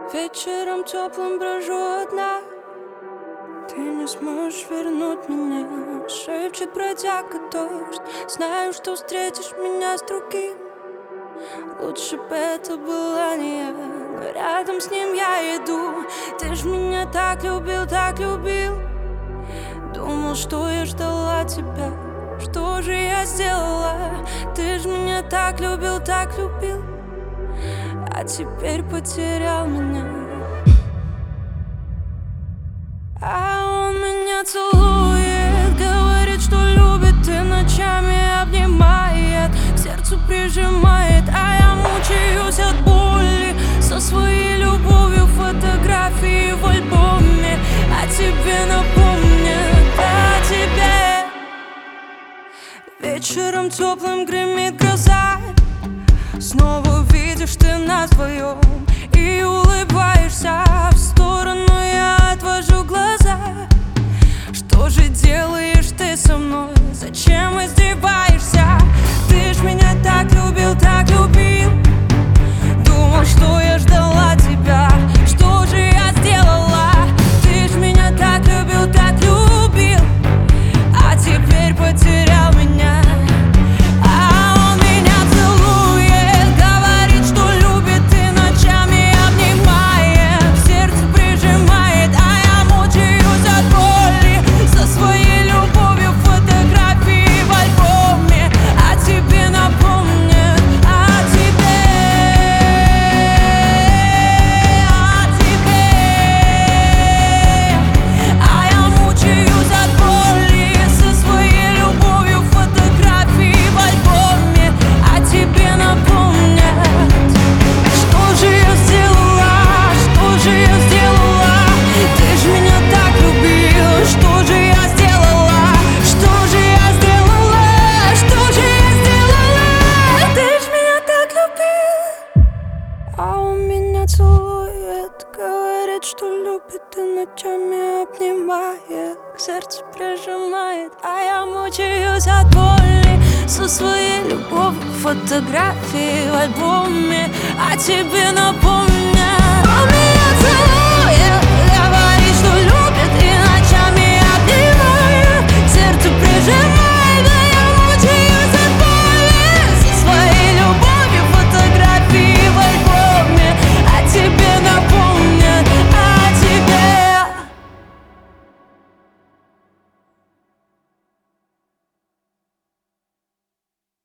Вечером теплым брожу одна. Ты не сможешь вернуть меня. Шепчет бродяга дождь. Знаю, что встретишь меня с другим. Лучше бы это была не я, но рядом с ним я иду. Ты ж меня так любил, так любил. Думал, что я ждала тебя. Что же я сделала? Ты ж меня так любил, так любил. А теперь потерял меня. А он меня целует, говорит, что любит, и ночами обнимает, к сердцу прижимает, а я мучаюсь от боли. Со своей любовью фотографии в альбоме, а тебе напомнят, о тебе. Вечером теплым гремит гроза. Снова видишь ты нас вдвоем и улыбаешься. В сторону я отвожу глаза. Что же делаешь ты со мной? Зачем издеваешься? Ты ж меня так любил, так любил. Думал, что я ждала тебя. Что же я сделала? Ты ж меня так любил, так любил. А теперь потерял меня. Что любит и ночами обнимает, к сердцу прижимает, а я мучаюсь от боли. Со своей любовью фотографии в альбоме, а тебе напомню.